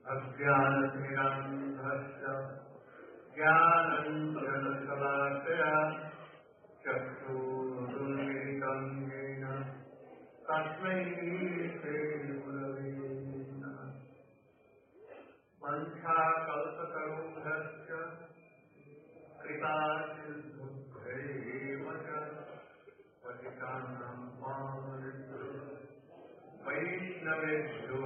अज्ञानतिमिरान्धस्य ज्ञानाञ्जनशलाकया चक्षुरुन्मिलितं येन तस्मै श्रीगुरवे नमः। वंशाकल्पतरुभ्यश्च कृपासिन्धुभ्यैव च पतितानां पावनेभ्यो वैष्णवेभ्यो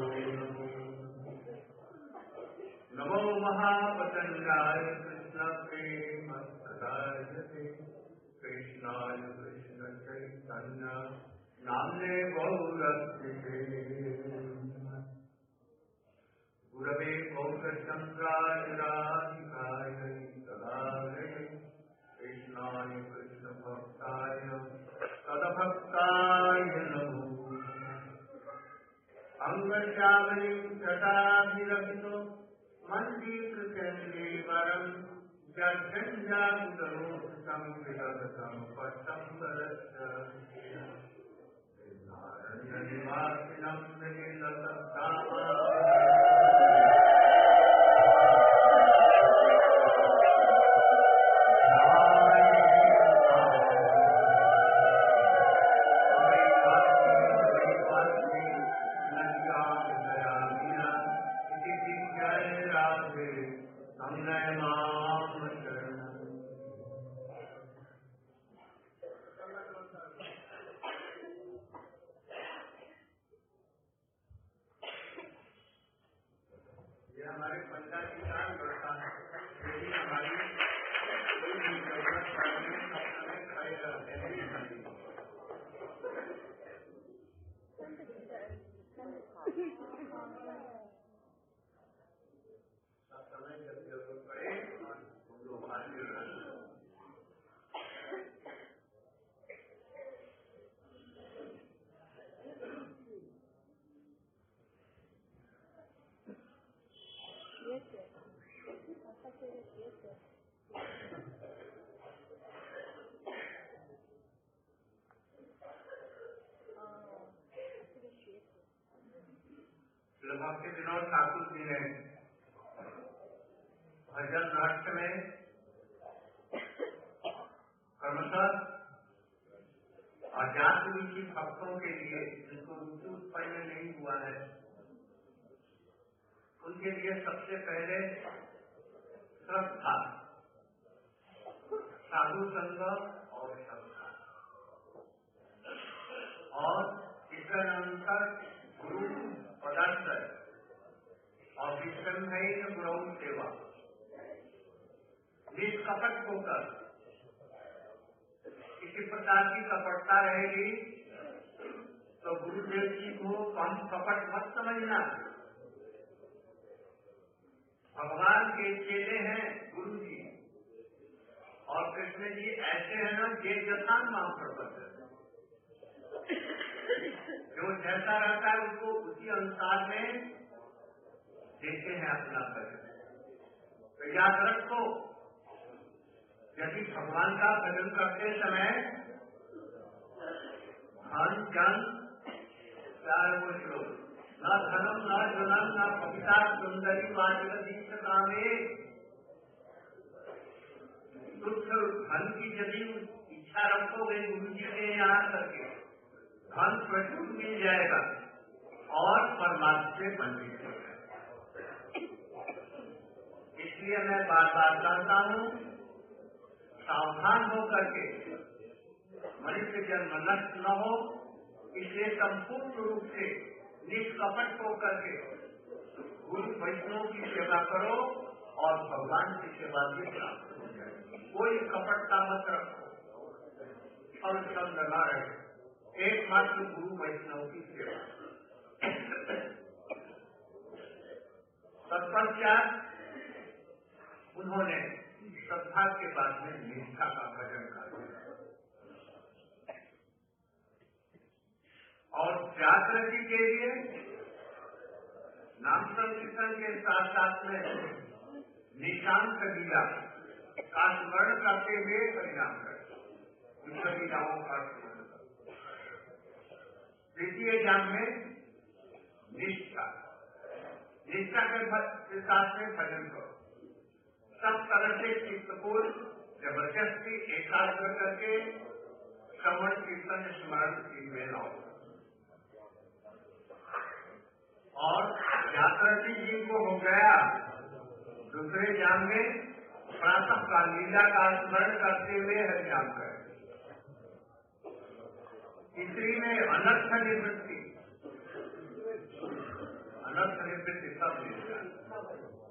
नमो महाप्रचण्डाय कृष्णप्रेमप्रदायते कृष्णाय कृष्णचैतन्य नाम्ने गौरत्रिते गुरवे गौरचन्द्राय राधिकाय तदालये कृष्णाय कृष्णभक्ताय तदभक्ताय नमो अंगश्यामलिं जटाभिरभितो मञ्जीकृतेन्द्रीवरं जर्जन्याकुतरोषं विदधतं पट्टम्बरश्च नारण्यनिवासिनं निखिलसद्धामा हमारे पंचायत की काम करता है। यदि हमारी कोई भी जरूरत पड़ने समय खड़े रहते हैं सब समय जब जरूरत पड़े हम लोग हाजिर रहते हैं। भक्ति विनोद ठाकुर जी ने भजन रहस्य में क्रमशः अध्यात्मिक भक्तों के लिए जिनको रुचि उत्पन्न नहीं हुआ है उनके लिए सबसे पहले श्रद्धा, साधु संग और श्रद्धा और इसका अंतर गुरु पदार्थ और विषमहीन गुरु सेवा निष्कपट होकर किसी प्रकार की कपटता रहेगी तो गुरुदेव जी को कम कपट मत समझना। भगवान के चेले हैं गुरु जी और कृष्ण जी ऐसे हैं ना जे जथान माम प्रपंच जो जैसा रहता है उसको उसी अनुसार में देते हैं अपना भजन। तो याद रखो यदि भगवान का भजन करते समय धन जन चाहे वो श्लोक न धनम न जनम न कविता सुंदरी वाचक दीक्ष कामे तुच्छ धन की यदि इच्छा रखोगे गुरु जी के यहाँ करके धन प्रचुर मिल जाएगा और परमात्मा से वंचित हो जाएगा। इसलिए मैं बार बार कहता हूँ सावधान होकर के मनुष्य जन्म नष्ट न हो इसलिए संपूर्ण रूप से निष्कपट होकर के गुरु वैष्णव की सेवा करो और भगवान की सेवा भी प्राप्त हो जाए। कोई कपटता मत रखो और संग न रहे, एकमात्र गुरु वैष्णव की सेवा। तत्पश्चात उन्होंने श्रद्धा के बाद में निष्ठा का भजन कर और जागृति के लिए नाम संकीर्तन के साथ साथ में निशांत लीला का स्मरण करते हुए परिणाम करते लीलाओं का स्मरण करते। द्वितीय जान में निष्ठा निष्ठा के साथ में भजन करो, सब तरह से चित्त को जबरदस्ती एकाग्र करके श्रवण कीर्तन स्मरण में लाओ। और यात्रा जी को हो गया दूसरे जाम में प्रातः का लीला का स्मरण करते हुए हरिनाम करें। तीसरी में अनर्थ निवृत्ति सब मिलता है।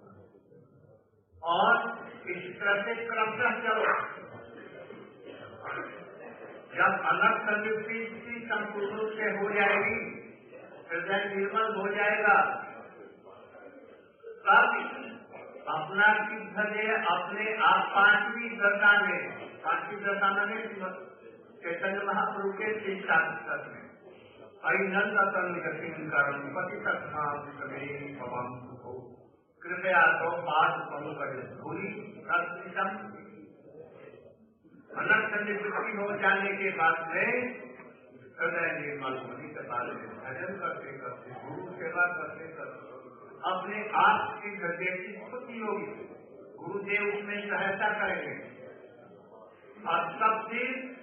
और इस तरह से क्रमशः चलो, जब अनर्थ निवृत्ति संपूर्ण रूप से हो जाएगी, हृदय निर्मल हो जाएगा, तब अपना सिद्ध दे अपने आप पांचवी दशा में चैतन्य महाप्रभु के शिक्षा में कृपया तो पाद भूली अनर्थ निवृत्ति हो जाने के बाद में हृदय निर्मल होने के बाद में भजन करते करते गुरु सेवा करते करते अपने आप की हृदय की स्फूर्ति होगी, गुरुदेव उसमें सहायता करेंगे और सबसे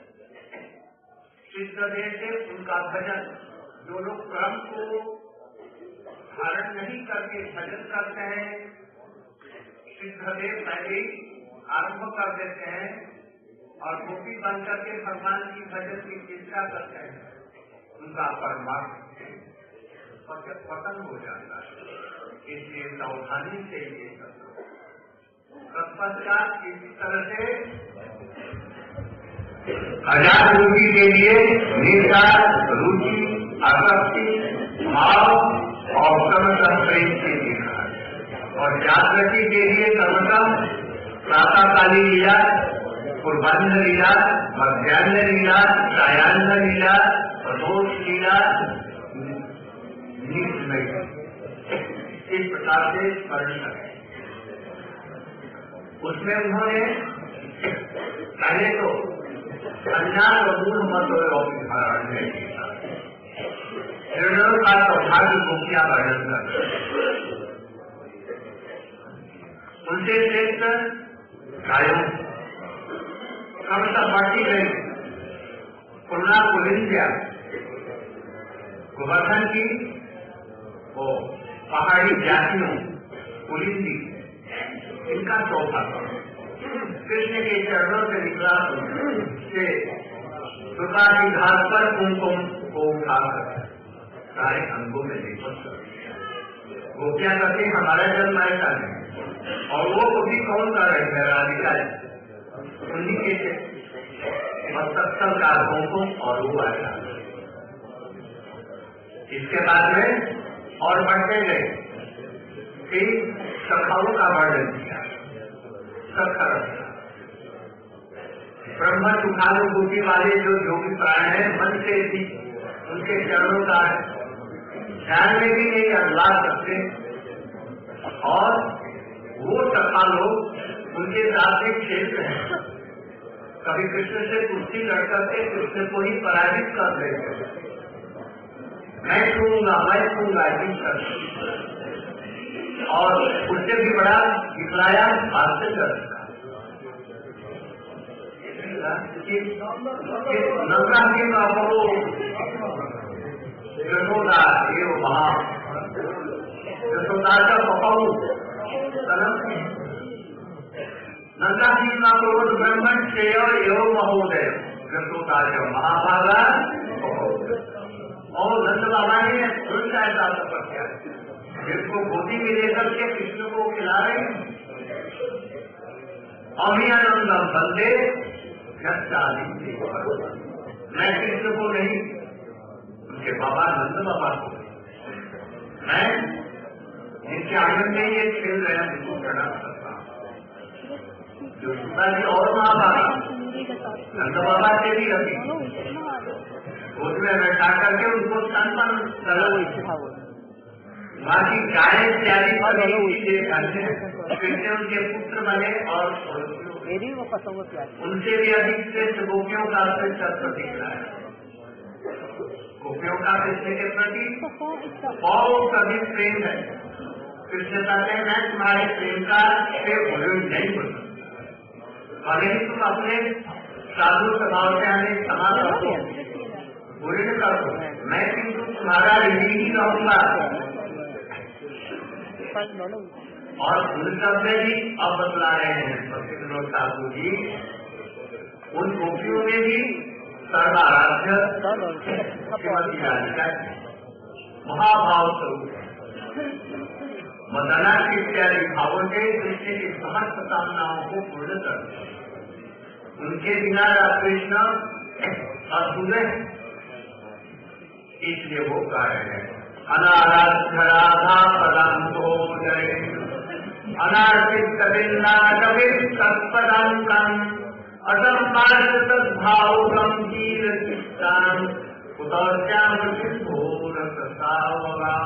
सिद्धदेव से उनका भजन, जो लोग क्रम को धारण नहीं करके भजन करते हैं, सिद्धदेव पहले आरंभ कर देते हैं और गोपी बन करके भगवान की भजन की चेष्टा करते हैं, उनका परमार्थ पतन हो जाता है। इसलिए सावधानी से ये तत्पश्चात इसी तरह से हजार रुचि के लिए निष्ठा, रुचि, आसक्ति, भाव और क्रमशः प्रेम से देखा है। और जागृति के लिए क्रमशः प्रातःकालीन लीला, पूर्वाह्न लीला, मध्याह्न लीला, सायाह्न लीला, प्रदोष लीला, इस प्रकार से स्मरण करें। उसमें उन्होंने पहले तो संन्यास और मूल मत धारण में निर्णयों का सौभाग्य गोपियां वर्णन कर, उनसे श्रेष्ठ गायों क्रमशः बढ़ती गई। पूर्णा पुलिंद्या गोवर्धन की वो पहाड़ी जातियों पुलिंदी, इनका चौथा कृष्ण के चरणों से निकला से दुर्गा की घाट पर कुमकुम को उठाकर सारे अंगों में लेकर गोपियां करके हमारा जन्म ऐसा नहीं, और वो कभी कौन कर रहे हैं राधिका उन्हीं के मस्तक का कुमकुम और वो आया। इसके बाद में और बढ़ते गए, फिर सखाओं का वर्णन किया, सखा ब्रह्म सुखानुभूति वाले जो योगी प्राण है, मन से भी उनके चरणों का ध्यान में भी नहीं अल्लाह सकते, और वो सखा लोग उनके साथ में खेलते हैं। कभी कृष्ण से कुश्ती लड़ करके कृष्ण को ही पराजित कर देते हैं। मैं छूंगा ऐसी कर, और उससे भी बड़ा दिखलाया हास्य कर नंगा के बाबू यशोदा ये वहां यशोदा का पपाऊ नंदा जी का क्रोध ब्रह्मण श्रेय एवं महोदय यशोदा का महाभागा और नंद बाबा ने उनका ऐसा तपस्या जिसको गोदी में लेकर के कृष्ण को खिला रहे अभियानंदम बंदे मैं कृष्ण को नहीं, उनके बाबा नंद बाबा को मैं जिनके आंगन में ये खेल रहे हैं उनको प्रणाम करता हूँ। जो सुधा जी और महाबाबा नंद बाबा से भी अभी उसमें बैठा करके उनको संपन्न करो। बाकी गाय इत्यादि कृष्ण उनके पुत्र बने और उनसे भी अधिक श्रेष्ठ गोपियों का श्रेष्ठ दिख रहा है। गोपियों का कृष्ण के प्रति बहुत अधिक प्रेम है, कृष्ण कहते हैं मैं तुम्हारे प्रेम का से विरोध नहीं बोल सकता, भले ही तुम अपने साधु स्वभाव से हमें क्षमा करो, बुरे न करो, मैं किंतु तुम्हारा ऋणी ही रहूंगा। और उन सब में भी अब बतला रहे हैं भक्ति विनोद ठाकुर जी, उन गोपियों में भी सर्वाराध्य श्रीमती राधिका महाभाव स्वरूप मदना इत्यादि भावों से कृष्ण की समस्त कामनाओं को पूर्ण कर, उनके बिना कृष्ण अधूरे, इसलिए वो कार्य है। अनाराध्य राधा पदांतो जय अनार्पित तत्पदांकम असंपादित तद्भाव गंभीर चित्तान उदौश्याम सिद्धोर प्रसावगा।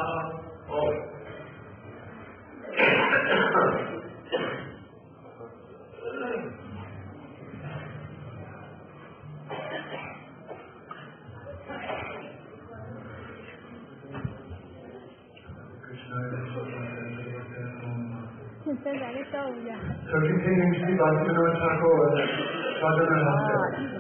So continuing Sri Bhaktivinoda Thakur Sadhana Hasta.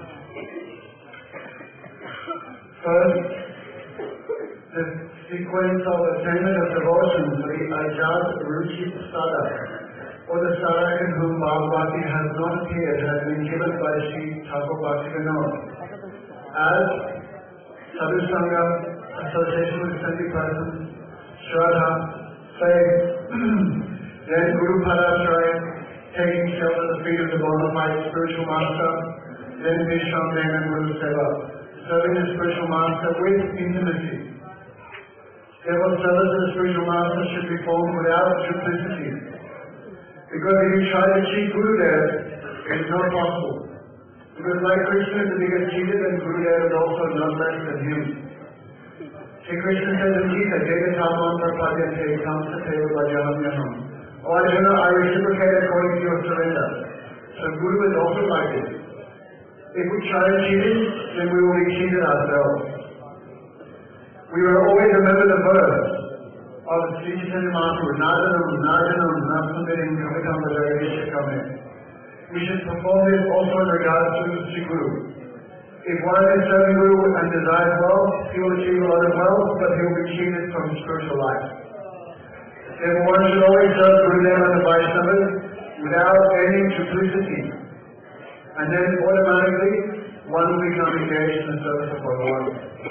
First, the sequence of attainment of devotion for the Ajat Ruchi Sada, or the Sada in whom Bhagavati has not appeared, has been given by Sri Thakur Bhaktivinoda. As Sadhu Sangha, association with saintly persons, Shraddha, faith, then Guru Padashraya, taking shelter at the feet of the bona fide spiritual master, then Vishram, then and Guru Seva, serving the spiritual master with intimacy. Therefore, service of the spiritual master should be formed without duplicity. Because if you try to cheat Gurudev, it is not possible. Because like Krishna is the biggest cheater, then Gurudev is also not less than him. Sri Krishna says in Gita, Deva Thaman Prapadyante Kamsa Teva Vajaham Yaham. O Arjuna, I reciprocate according to your surrender. So Guru is also like this. If we try to cheat him, then we will be cheated ourselves. We will always remember the verse of Sri Chaitanya Mahaprabhu, Nadanam, Nadanam, Nasandarim, Kamitam, Vajagadisha Kame. We should perform this also in regards to Sri Guru. If one is serving Guru and desires wealth, he will achieve a lot of wealth, but he will be cheated from his spiritual life. Therefore, one should always serve Gurudev and the Vaishnavas without any duplicity. And then automatically, one will become engaged in the service of Bhagavan.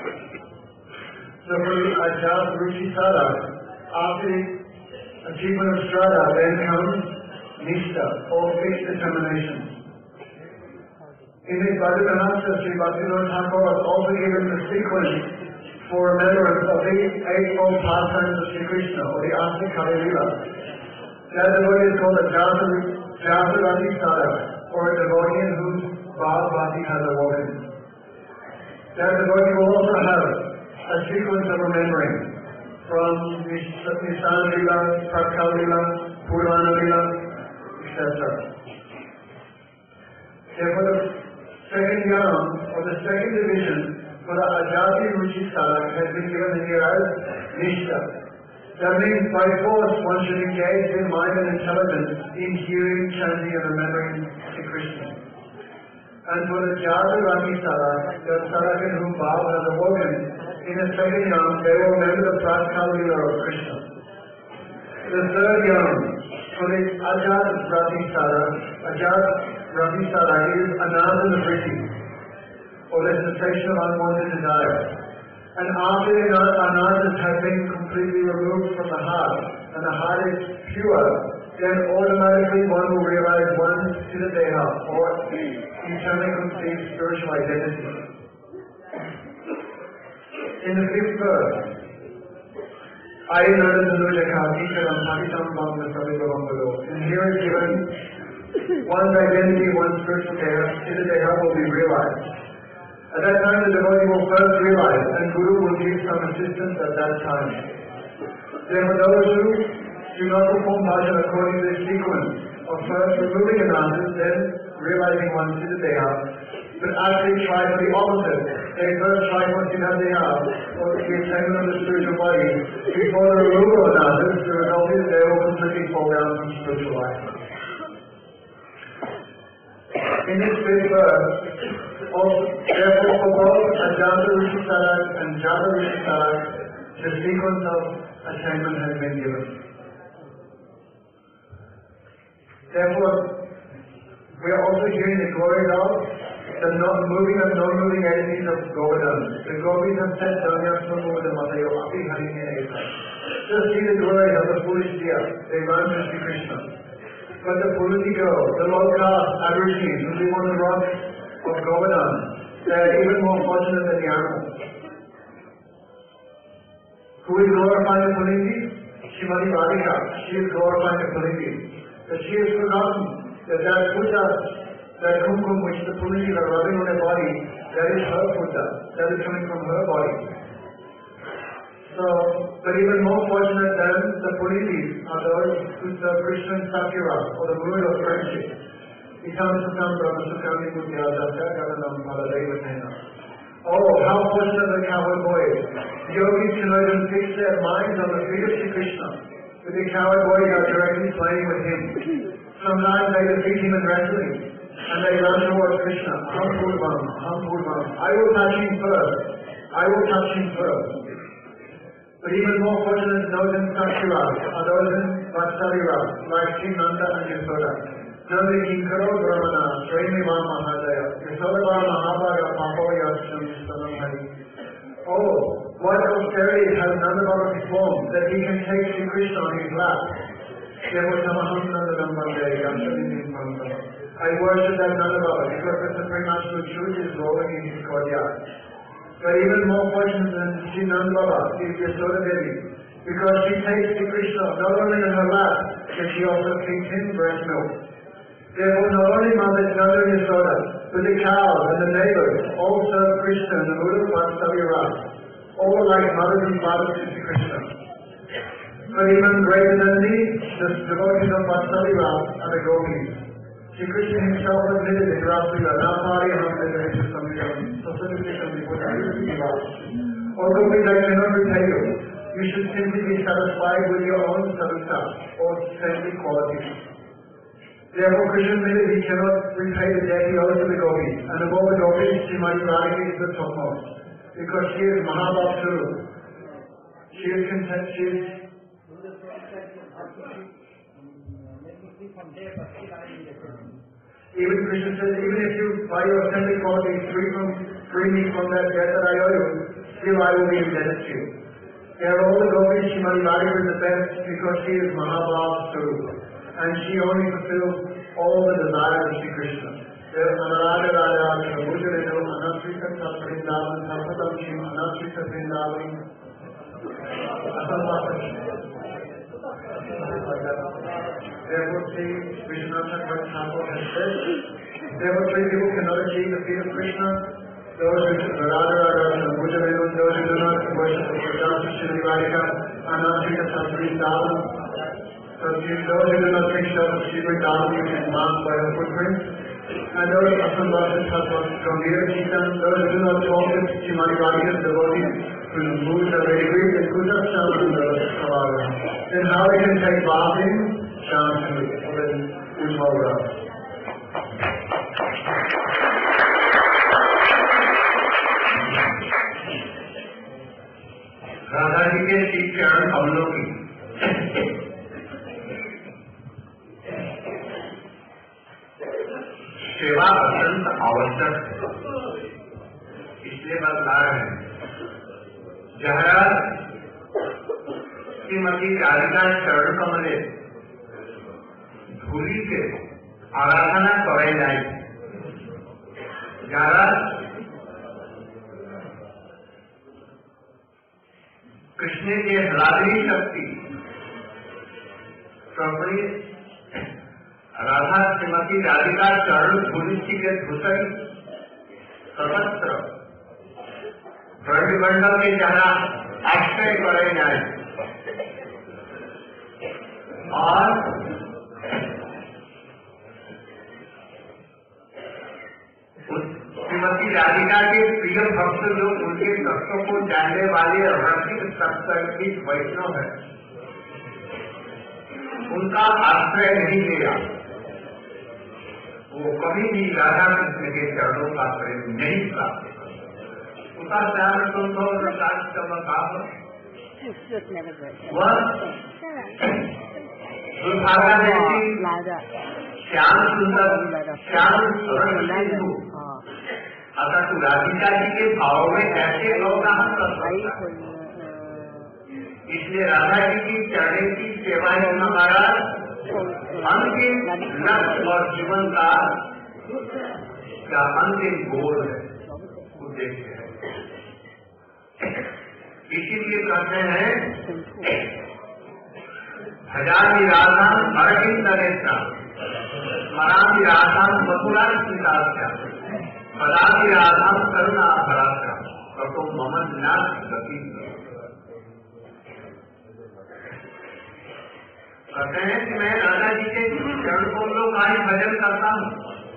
So for the Ajat Ruchi Sada, after the achievement of Shraddha, then comes Nishta, or fixed determination. In his Bhaktivinoda, Sri Bhaktivinoda Thakur has also given the sequence for remembrance of the eightfold pastimes of Sri Krishna, or the Asti Kali Lila. That devotee is called a Jasavati Sada, or a devotee in whom Bhagavati has awoken. That devotee will also have a sequence of remembering from Nisana Lila, Pratkal Lila, Purana Lila, etc. Therefore, the second yam, or the second division, for the Ajati Ruchi Sada has been given here as Nishta. That means by force one should engage in mind and intelligence in hearing, chanting and remembering Sri Krishna. And for the Jata Rati Sada, the Sada in whom Bhava has awoken, in the second yam they will remember the Pratkal Lila of Krishna. The third yam, for the Ajat Rati Sada, is Ananda Vritti, or the cessation of unwanted desire. And after the anandas have been completely removed from the heart, and the heart is pure, then automatically one will realize one's Siddhadeha, or eternally conceived spiritual identity. In the fifth verse, Ayinada Dhanujaka Ikaram Pakitam Bhagna Savibhavambalo. And here is given one's identity, one's spiritual Siddhadeha will be realized. At that time the devotee will first realize, and Guru will give some assistance at that time. Therefore those who do not perform bhajan according to this sequence of first removing anandas, then realizing one's Siddhadeha, but actually try for the opposite, they first try putting out the house, or the attainment of the spiritual body, before the removal of others, the result is they will completely fall down from spiritual life. In this fifth verse, therefore for both Ajanta Rishi Sadak and Jata Rishi Sadak, the sequence of attainment has been given. Therefore, we are also hearing the glory of the moving and non-moving entities of Govardhan. The Gopis have said, Danyasmamu Matayo Api Harini Eka. Just see the glory of the foolish deer. They run to Sri Krishna. But the Puriti girl, the low caste Aborigines who live on the rocks of Govardhan, they are even more fortunate than the animals. Who is glorifying the Puriti? Shrimati Radhika. She is glorifying the Puriti. But she has forgotten that puja, that kumkum which the Puriti are rubbing on her body, that is her puja. That is coming from her body. So, but even more fortunate than the Puritis are those who serve Krishna and Sakura, or the mood of friendship. Oh, how fortunate the cowherd boy is. Yogis can even fix their minds on the feet of Sri Krishna. But the cowherd boys are directly playing with him. Sometimes they defeat him in wrestling, and they run towards Krishna. Hampurvam. I will touch him first. But even more fortunate those in Sakura are those in Vatsalira, like Sri Nanda and Yasoda. Nanda Kinkaro Brahmana, Srinivama Mahadaya, Yasoda Mahabhaga Papoya Sanam Hari. Oh, what austerity has Nanda Baba performed that he can take Sri Krishna on his lap? I worship that Nanda Baba because the Supreme Absolute Truth is rolling in his courtyard. But even more fortunate than Sri Nanda Baba is Yasoda Devi, because she takes Sri Krishna not only in her lap, but she also feeds him breast milk. Therefore, not only Mothers Nanda and Yasoda, but the cows and the neighbors all serve Krishna in the mood of Vatsalya, all like mothers and fathers to Sri Krishna. But even greater than these, the devotees of Vatsalya are the Gopis. Sri Krishna himself admitted in Rasila, Napari Hamdana Samyam, O Gopis, I cannot repay you. You should simply be satisfied with your own sadhana, or saintly qualities. Therefore, Krishna admitted he cannot repay the debt he owes to the Gopis. And of all the Gopis, Srimati Radhika is the topmost, because she is Mahabhav Suru. She is content, she is even Krishna says, even if you by your saintly qualities free me from that debt that I owe you, still I will be indebted to you. They are all the Gopis, Srimati Radhika is the best because she is Mahabhav Swarupa, and she only fulfills all the desires of Sri Krishna. There are Anarada Radha, Prabhujarenu, Anasrita Saprindavan, Sarvatam Shim, Anasrita Vrindavan, Therefore, Sri Vishwanath Thakur has said, therefore, three people cannot achieve the feet of Krishna. Those who Radha, Bhujarenu, those who do not worship the Pujasa Shri Radhika, Anasrita Saprindavan. So, those who do not take shelter of Shri Vrindavan, you can mark by her footprints. And those Asambhasha Tattva, Gambhira Chitan, those who do not talk with Srimati Radhika's devotees, whose moods are very weak, and Kuta Shamsundara. Then how they can take bathing? Shamsundara, or then Ujjvala. Radha ji के श्री चरण कमलों की सेवा अत्यंत आवश्यक इसलिए बतला रहे हैं। जहाँ श्रीमती राधिका चरण कमले धूली के आराधना करे जाए, जहाँ कृष्ण के हलादरी शक्ति अपनी राधा श्रीमती राधिका चरण धूली के धुसई सर्वत्र ब्रह्मंडल के जहाँ आश्रय करे जाए और श्रीमती राधिका के प्रिय भक्त जो उनके तत्व को जानने वाले रसिक सत्संगित वैष्णव है, उनका आश्रय नहीं लिया, वो कभी भी राधा कृष्ण के चरणों का प्रेम नहीं प्राप्त कर। उसका श्याम सुंदर प्रकाश चमकाव वह दुर्भागा जैसी श्याम सुंदर श्याम सिंधु अगर तू राधिका जी के भाव में कैसे अवगाहन कर सकता है? इसलिए राधा जी की चरण की सेवा ही हमारा अंतिम लक्ष्य और जीवन का अंतिम गोल है, उद्देश्य है। इसीलिए कहते हैं भजामि राधाम अरविंद नेत्रा स्मरामि राधाम मथुरा स्मितास्या पदामि राधाम करुणा भरास्या कतो मम नाथ गति। कहते हैं कि मैं राधा जी के चरण कमलों का ही भजन करता हूँ,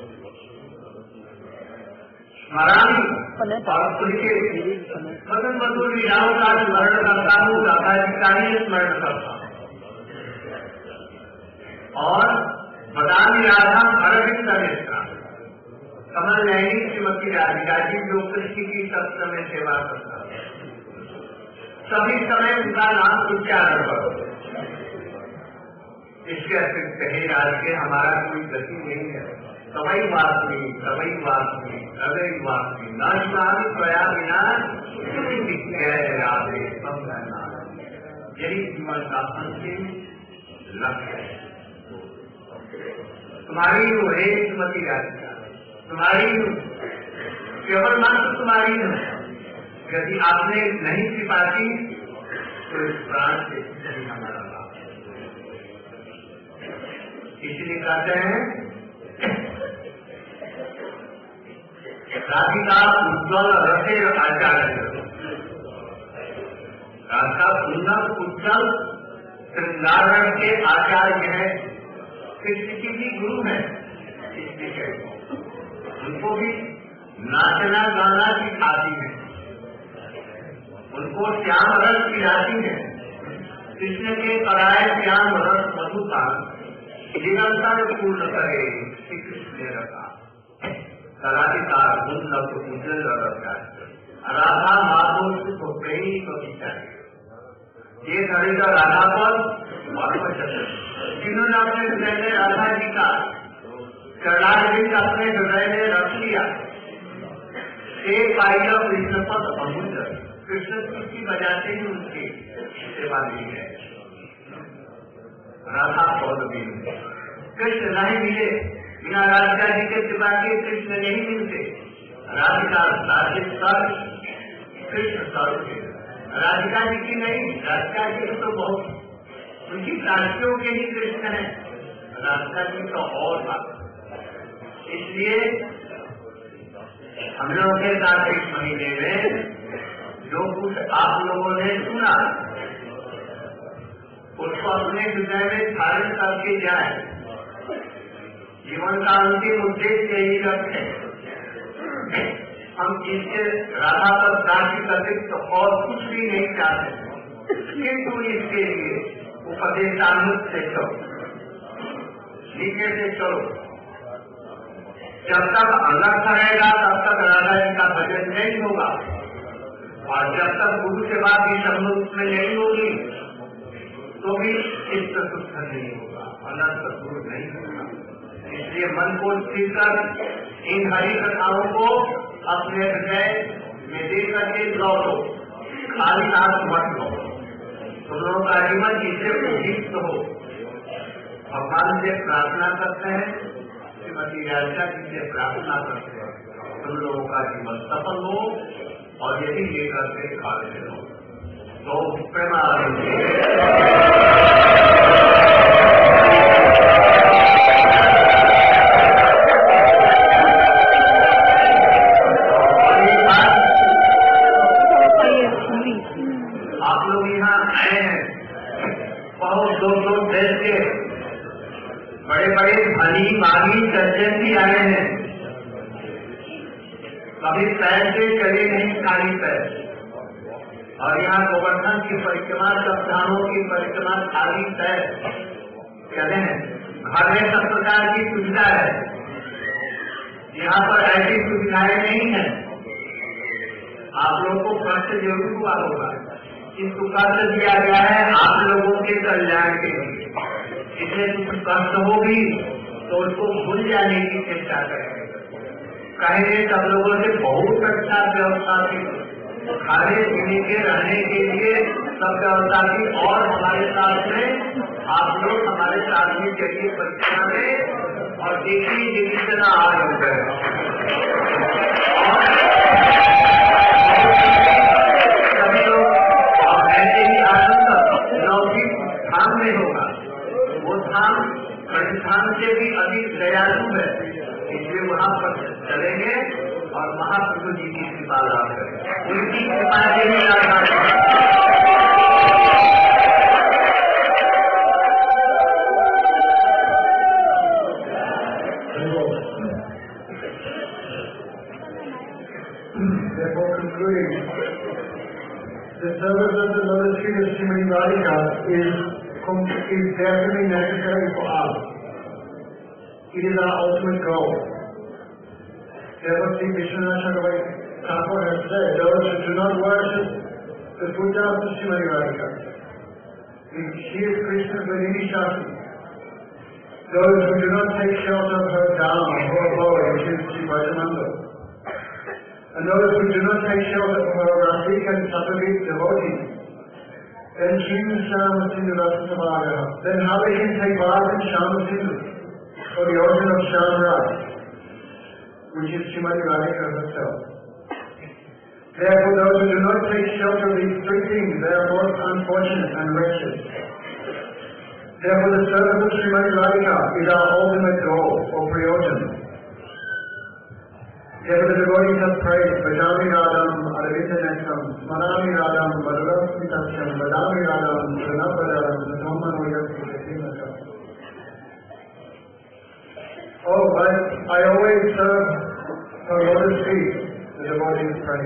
स्मरामि और उनके मदन मधुर लीलाओं का स्मरण करता हूँ, राधा जी का ही स्मरण करता हूँ। और बदामी राधा अरविंद नेत्रा कमल नयनी श्रीमती राधिका जी जो कृष्ण की सब समय सेवा करता है, सभी समय उनका नाम उच्चारण करो। इसके अतिरिक्त कहे आज के हमारा कोई गति नहीं है। सवई वासनी हृदय वासनी नाशनामी प्रया बिना राधे सब रहना, यही जीवन का अंतिम लक्ष्य है। तुम्हारी हूँ हे श्रीमती राधिका, तुम्हारी हूँ, केवल मात्र तुम्हारी हूँ। यदि आपने नहीं कृपा की तो इस प्राण से नहीं हमारा लाभ। इसलिए कहते हैं राधिका उज्ज्वल रसेर आचार्य, राधिका सुंदर उज्ज्वल श्रृंगार के आचार्य है, कृष्ण की भी गुरु है। इसलिए उनको भी नाचना गाना सिखाती है, उनको श्याम रस पिलाती है। कृष्ण के कराए श्याम रस मधुपान निरंतर पूर्ण करे श्री कृष्ण रखा कलाधिकार उन्नत उज्जवल रखा राधा माधव सुख प्रेमी को विचारे ये खरीदा राधा पर जिन्होंने अपने हृदय में राधा जी का चरणारविंद अपने हृदय में रख लिया, एक पाइला कृष्ण पद अमूल्य, कृष्ण की बजाते ही उनकी सेवा दी है। राधा पद भी कृष्ण नहीं मिले, बिना राधिका जी के कृपा के कृष्ण नहीं मिलते। राधिका कृष्ण सर्व के, राधिका जी की नहीं, राधिका जी तो बहुत उनकी साथियों के ही कृष्ण है, राधिका जी तो और बात। इसलिए हम लोगों के साथ इस महीने में जो कुछ आप लोगों ने सुना उसको अपने हृदय में धारण करके जाए। जीवन का अंतिम उद्देश्य यही रखें, हम इससे राधा पर दासी करते तो और कुछ भी नहीं चाहते, किंतु इसके लिए उपदेशामृत से चलो, नीचे से चलो। जब तक अलग रहेगा तब तक राधा जी का भजन नहीं होगा, और जब तक गुरु से बात भी संबंध में नहीं होगी तो भी चित्त शुद्ध नहीं होगा, अनंत दूर नहीं होगा। इसलिए मन को स्थिर कर इन हरि कथाओं को अपने हृदय में दे करके लौटो, खाली हाथ मत लो। तुम लोगों का जीवन इससे उद्दीप्त हो। भगवान से प्रार्थना करते हैं, श्रीमती राधिका जी से प्रार्थना करते हैं, तुम लोगों का जीवन सफल हो और यदि लेकर के खाते हो तो आप लोग यहाँ आए हैं, बहुत दूर देश के बड़े बड़े धनी मागी सज्जन भी आए हैं। कभी पैर से चले नहीं खाली पैर, और यहाँ गोवर्धन की परिक्रमा, सब धामों की परिक्रमा खाली पैर चले हैं। घर में सब प्रकार की सुविधा है, यहाँ पर ऐसी सुविधाएं नहीं है। आप लोगों को कष्ट जरूर हुआ होगा, इसको कष्ट दिया गया है आप लोगों के कल्याण के लिए, इसलिए कुछ कष्ट होगी तो उसको भूल जाने की चेष्टा करेंगे। कहेंगे सब लोगों से बहुत अच्छा व्यवस्था थी, खाने पीने के रहने के लिए सब व्यवस्था थी, और हमारे साथ में आप लोग हमारे साथ में चलिए परीक्षा में और देखिए कितना आज हो गए। सभी लोग अब ऐसे ही आनंद लौकिक धाम में होगा, वो धाम धाम से भी अधिक दयालु है, इसलिए वहाँ पर चलेंगे और महाप्रभु जी की कृपा लाभ करेंगे, उनकी कृपा से ही Therefore, concluding, the service of the Lotus feet of Srimati Radhika is definitely necessary for us. It is our ultimate goal. Therefore, Sri Vishwanath Chakravarti Thakur has said, those who do not worship the Buddha of Srimati Radhika, she is Krishna's Vedini Shakti. Those who do not take shelter of her dham, her abode, which is Sri Vajananda, and those who do not take shelter of her Rasika and Sattvic devotees, then Srimad Shama Sindhu Rasasavagaha, then how they can take part in Shama Sindhu, or the ocean of Shamraj, which is Srimati Radhika herself. Therefore, those who do not take shelter of these three things, they are most unfortunate and wretched. Therefore, the service of Srimati Radhika is our ultimate goal, or prayojan. Therefore, the devotees have prayed, Bhajami Radham, Aravinda Nekam, Smarami Radham, Vaduram Sitasyam, Bhajami Radham, Srinapadam, Satomanoyam, Sitasyam. Oh, but I always serve her lotus feet, the devotees pray.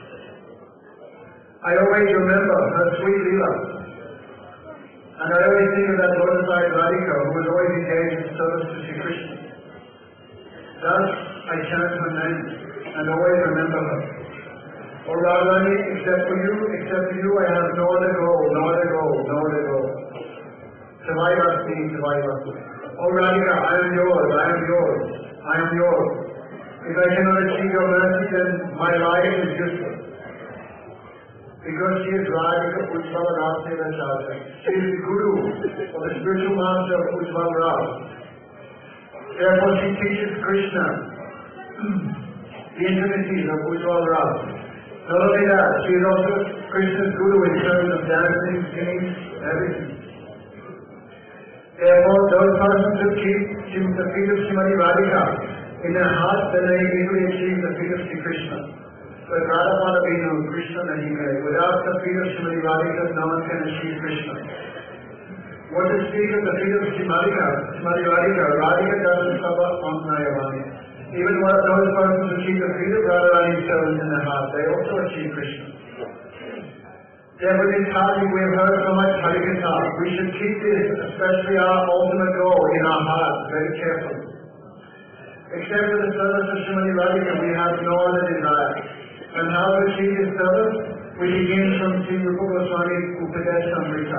I always remember her sweet lila. And I always think of that lotus-eyed Radhika who was always engaged in service to Sri Krishna. Thus, I chant her name and always remember her. O Radharani, except for you, I have no other goal, no other goal, no other goal. Savai-Vasti, Savai-Vasti. O Radhika, I am yours, I am yours, I am yours. If I cannot achieve your mercy, then my life is useless. Because she is Radhika Ujjvala Raseva Chadra. She is the Guru, or the spiritual master of Ujjvala Ras. Therefore she teaches Krishna the intimacies of Ujjvala Ras. Not only that, she is also Krishna's Guru in terms of dancing, singing, everything. Therefore, those persons who keep the feet of Srimati Radhika in their hearts, then they easily achieve the feet of Sri Krishna. But Radha Madhavino, Krishna nahi mere. Without the feet of Srimati Radhika, no one can achieve Krishna. What to speak of the feet of Srimati Radhika, Radhika doesn't cover on Nayavani. Even those persons who keep the feet of Radharani stones in their heart, they also achieve Krishna. Therefore, this Hari, we have heard so much Harikatha. We should keep this, especially our ultimate goal, in our hearts, very carefully. Except for the service of Srimati Radhika, we have no other desire. And how to achieve this service? We begin from Sri Rupa Goswami's Upadeshamrita.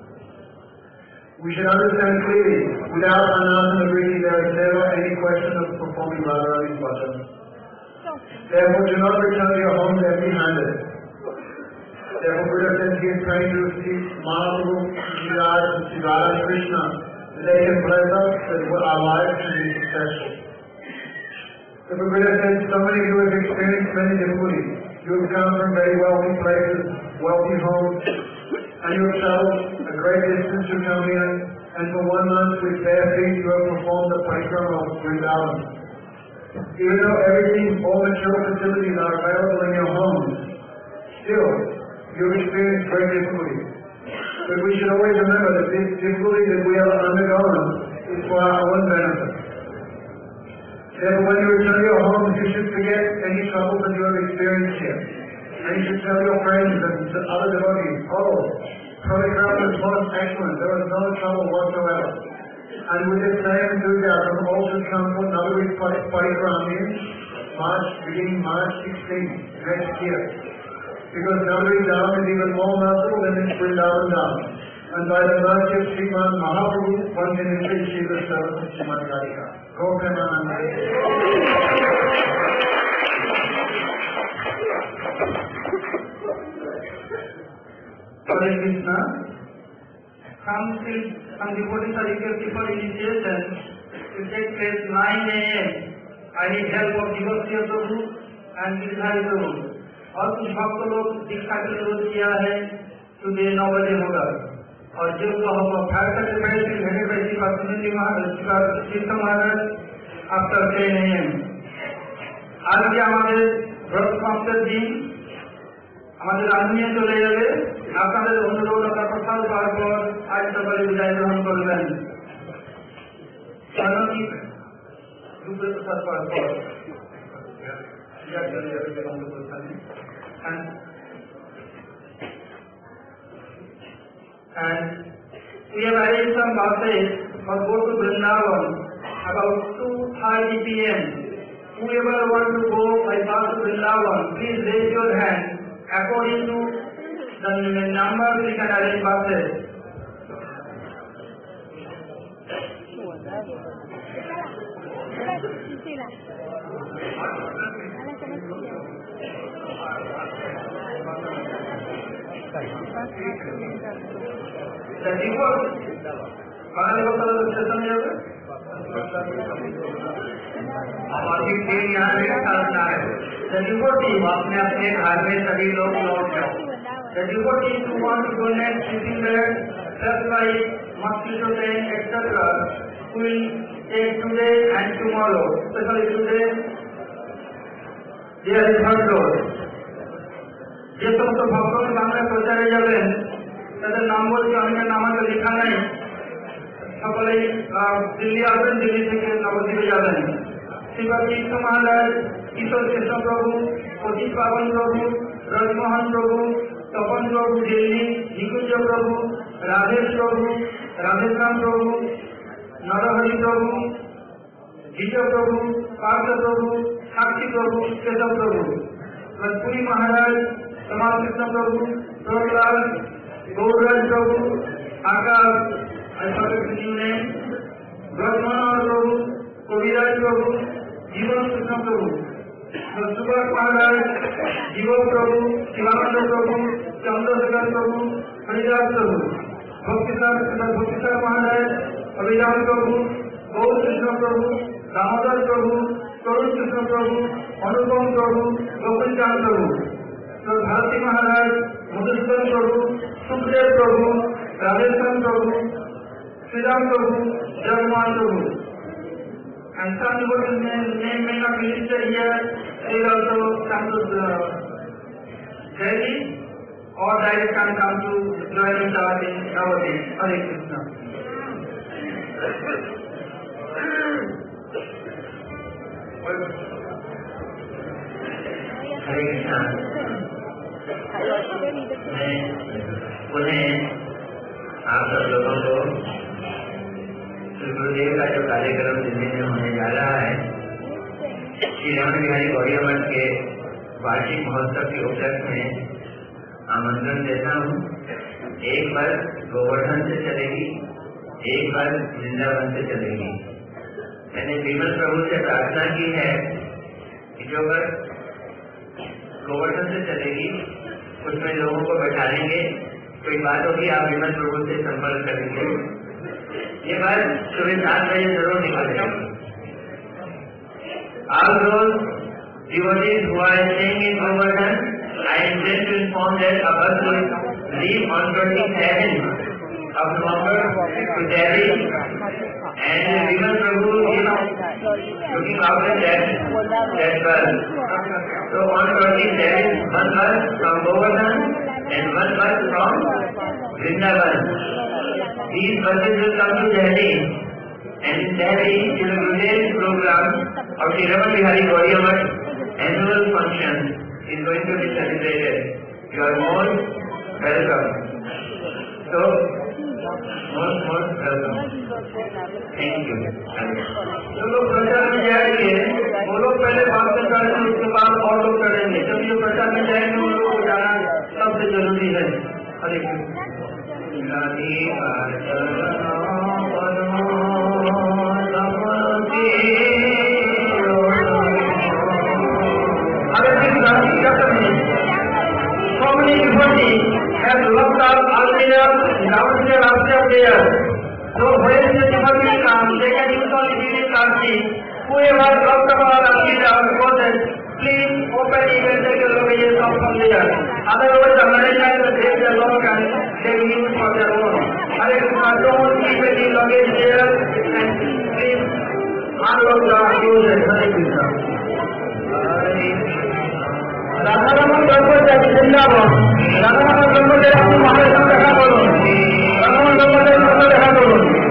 We should understand clearly, without Anandana Vritti, there is never any question of performing Radharani's bhajan. Therefore, do not return to your homes empty-handed. Therefore, Buddha says he is trying to see Mahaprabhu, Sriraj, and Sri Radha Krishna, that they can bless us, that our lives can be successful. The Buddha says, somebody who has experienced many difficulties, you have come from very wealthy places, wealthy homes, and you have traveled a great distance to come here, and for 1 month with bare feet you have performed the parikrama of Vrindavan. Even though everything, all material facilities are available in your homes, still, you have experienced great difficulties. But we should always remember that this difficulty that we have undergone is for our own benefit. Therefore, when you return to your homes, you should forget any troubles that you have experienced here. And you should tell your friends and other devotees, oh, Parikrama is most excellent, there was no trouble whatsoever. And with the same enthusiasm, all should come for Navadvip Parikrama beginning March 16, next year. Because Navadvip Dham is even more merciful than Vrindavan Dham. And by the mercy of Sriman Mahaprabhu, one can increase Shiva's service of Srimad Radhika. Go Premananda. Hare Krishna. Some devotees are requesting for initiation to take place 9 a.m. I need help of Divasya Prabhu and Giridhari Prabhu. और कुछ भक्त लोग दीक्षा के विरोध किया है सुबह 9 बजे होगा और जो महाराज आफ्टर 10 a.m. आज के हमारे ব্রত সমাপ্তির দিন আমাদের রাজনীতি চলে যাবে আপনাদের অনুরোধ আপনার প্রসাদ পাওয়ার পর আজ সকালে বিদায় গ্রহণ করবেন সার্বজনিক রূপে প্রসাদ পাওয়ার পর and we have arranged some buses for go to Vrindavan about 2:30 p.m. Whoever wants to go by bus to Vrindavan, please raise your hand. According to the number, we can arrange buses. The devotees, अपने अपने घर में सभी लोग लौट जाओ. The devotees who want to donate sleeping bed, just like mosquito net, etc., will take today and tomorrow. Especially today, there is third dose. যে সমস্ত ভক্তগণ বাংলায় প্রচারে যাবেন তাদের নাম বলছি অনেকের নাম আমাকে লেখা নাই সকলেই দিল্লি আসবেন দিল্লি থেকে নবদ্বীপে যাবেন শ্রীপাদ কৃষ্ণ মহারাজ কিশোর কৃষ্ণ প্রভু অতীত পাবন প্রভু ব্রজমোহন প্রভু তপন প্রভু দিল্লি নিকুঞ্জ প্রভু রাধেশ প্রভু রাধেশ্যাম প্রভু নরহরি প্রভু গীত প্রভু পার্থ প্রভু সাক্ষী প্রভু কেশব প্রভু পুরী মহারাজ समाज कृष्ण प्रभु प्रभुलाल गौरराज प्रभु आकाश ने ब्रह्मनाथ प्रभु कविराज प्रभु जीवन कृष्ण प्रभु सुभाष महाराज जीव प्रभु शिवानंद प्रभु चंद्रशेखर प्रभु हरिदास प्रभु भक्तिसार महाराज अभिराम प्रभु गौर कृष्ण प्रभु दामोदर प्रभु तरुण कृष्ण प्रभु अनुपम प्रभु गोकुलचांद प्रभु भारती महाराज मधुसूदन प्रभु सुखदेव प्रभु राधेश्याम प्रभु श्रीराम प्रभु जगमान प्रभु and some devotees name may not be listed here. They will also come to Delhi or direct can come to join us in Navadvip. Hare Krishna. Hare Krishna. मैं उन्हें आप सब लोगों को श्री गुरुदेव का जो कार्यक्रम दिल्ली में होने जा रहा है श्री रमन बिहारी गौड़िया मठ के वार्षिक महोत्सव के उपलक्ष्य में आमंत्रण देता हूँ. एक बार गोवर्धन से चलेगी, एक बार वृंदावन से चलेगी. मैंने विमल प्रभु से प्रार्थना की है कि जो बार गोवर्धन से चलेगी उसमें लोगों को बैठा लेंगे, कोई बात होगी आप विमल प्रभु से संपर्क करेंगे. ये बात सुबह 7 बजे जरूर निकल जाएगी. All those devotees who are staying in Govardhan, I intend to inform that a bus will leave on 27th of November to Delhi, and Vimal Prabhu is looking after that bus. So on 27th, one bus from Govardhan and one bus from Vrindavan. These buses will come to Delhi And in Delhi, Srila Gurudev's program of Sri Raman Bihari Gauriamat annual function is going to be celebrated. You are most welcome. So, most welcome. Thank you. तो लोग प्रचार में जाएंगे, वो लोग पहले भाषण करेंगे, उसके बाद और लोग करेंगे। जब ये प्रचार में जाएंगे, उन लोगों को जाना सबसे जरूरी है। हरे Krishna. So many devotees have looked up earlier downstairs upstairs there. So when the devotees come, they can install immediate Kanchi. Whoever looked up earlier goes, please open it and take a look at yourself from there. Otherwise, the management will take the log and they will use for their own. Hare Krishna, don't keep any luggage there and please unlock the doors. Hare Krishna. Radharaman ব্রহ্মচারী বৃন্দাবন রাধারমণ ব্রহ্মচারী আপনি মহারাজ দেখা করুন রাধারমণ ব্রহ্মচারীর দেখা করুন